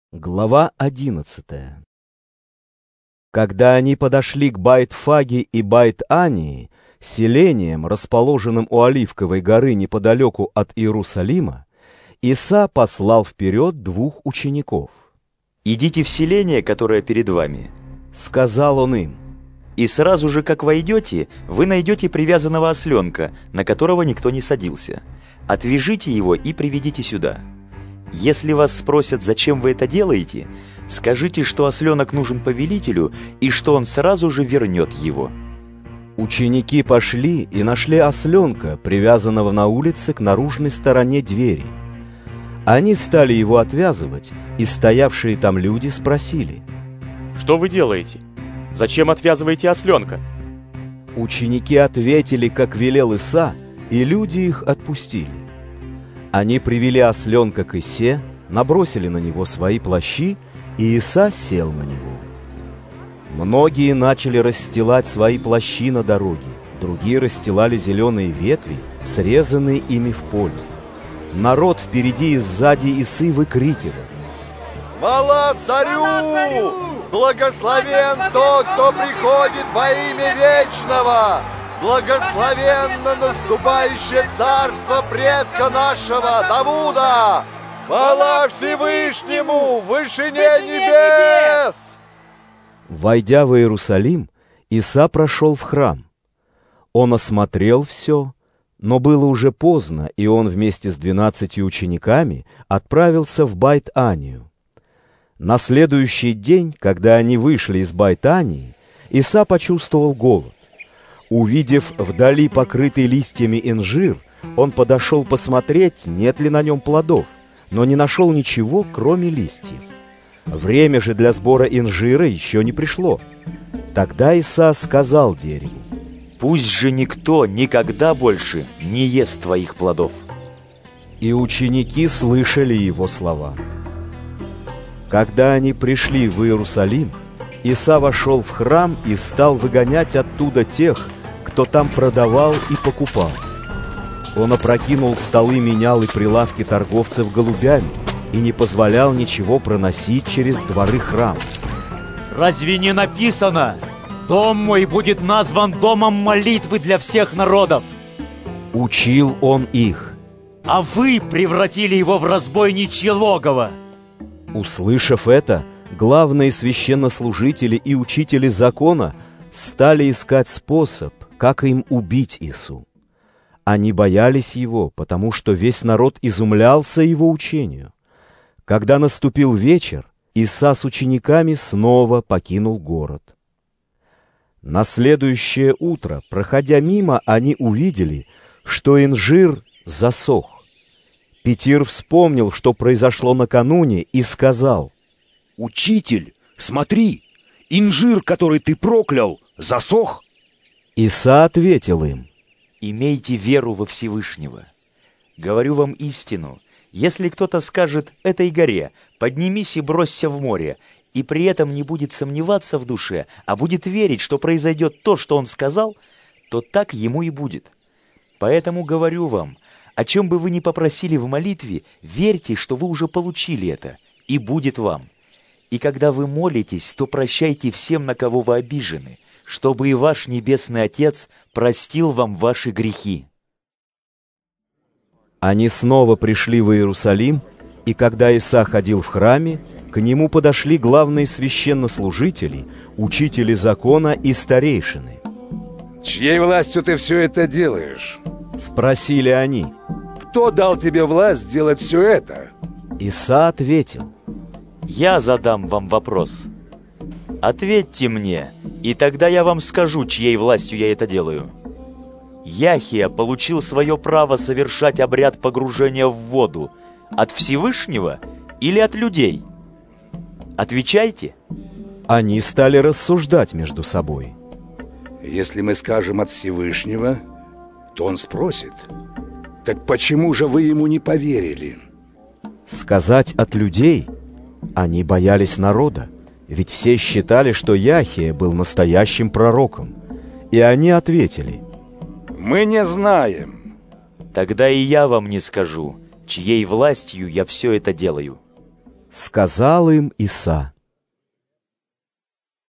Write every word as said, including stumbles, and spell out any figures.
Глава одиннадцатая. Когда они подошли к Байт-Фаге и Байт-Ании, селениям, расположенным у Оливковой горы неподалеку от Иерусалима, Иса послал вперед двух учеников. «Идите в селение, которое перед вами», — сказал он им. «и сразу же, как войдете, вы найдете привязанного осленка, на которого никто не садился. Отвяжите его и приведите сюда. Если вас спросят, зачем вы это делаете, скажите, что осленок нужен повелителю и что он сразу же вернет его». Ученики пошли и нашли осленка, привязанного на улице к наружной стороне двери. Они стали его отвязывать, и стоявшие там люди спросили: «Что вы делаете? Зачем отвязываете осленка?» Ученики ответили, как велел Иса, и люди их отпустили. Они привели осленка к Исе, набросили на него свои плащи, и Иса сел на него. Многие начали расстилать свои плащи на дороге, другие расстилали зеленые ветви, срезанные ими в поле. Народ впереди и сзади Исы выкрикивал: «Хвала царю! Благословен тот, кто приходит во имя Вечного! Благословенно наступающее царство предка нашего Давуда! Хвала Всевышнему в вышине небес!» Войдя в Иерусалим, Иса прошел в храм. Он осмотрел все, но было уже поздно, и он вместе с двенадцатью учениками отправился в Байт-Анию. На следующий день, когда они вышли из Байт-Ании, Иса почувствовал голод. Увидев вдали покрытый листьями инжир, он подошел посмотреть, нет ли на нем плодов, но не нашел ничего, кроме листьев. Время же для сбора инжира еще не пришло. Тогда Иса сказал дереву: «Пусть же никто никогда больше не ест твоих плодов». И ученики слышали его слова. Когда они пришли в Иерусалим, Иса вошел в храм и стал выгонять оттуда тех, кто там продавал и покупал. Он опрокинул столы, менял и прилавки торговцев голубями и не позволял ничего проносить через дворы храма. «Разве не написано: дом мой будет назван домом молитвы для всех народов?» Учил он их. «А вы превратили его в разбойничье логово!» Услышав это, главные священнослужители и учители закона стали искать способ, как им убить Ису. Они боялись его, потому что весь народ изумлялся его учению. Когда наступил вечер, Иса с учениками снова покинул город. На следующее утро, проходя мимо, они увидели, что инжир засох. Петир вспомнил, что произошло накануне, и сказал: «Учитель, смотри, инжир, который ты проклял, засох». Иса ответил им: «Имейте веру во Всевышнего. Говорю вам истину, если кто-то скажет этой горе: поднимись и бросься в море, и при этом не будет сомневаться в душе, а будет верить, что произойдет то, что он сказал, то так ему и будет. Поэтому говорю вам, о чем бы вы ни попросили в молитве, верьте, что вы уже получили это, и будет вам. И когда вы молитесь, то прощайте всем, на кого вы обижены, чтобы и ваш Небесный Отец простил вам ваши грехи». Они снова пришли в Иерусалим, и когда Иса ходил в храме, к нему подошли главные священнослужители, учители закона и старейшины. «Чьей властью ты все это делаешь?» — спросили они. «Кто дал тебе власть делать все это?» Иса ответил: «Я задам вам вопрос. Ответьте мне, и тогда я вам скажу, чьей властью я это делаю. Яхия получил свое право совершать обряд погружения в воду от Всевышнего или от людей? Отвечайте». Они стали рассуждать между собой. «Если мы скажем от Всевышнего, то он спросит: так почему же вы ему не поверили?» Сказать от людей? Они боялись народа, ведь все считали, что Яхия был настоящим пророком. И они ответили: «Мы не знаем». «Тогда и я вам не скажу, чьей властью я все это делаю». Сказал им Иса: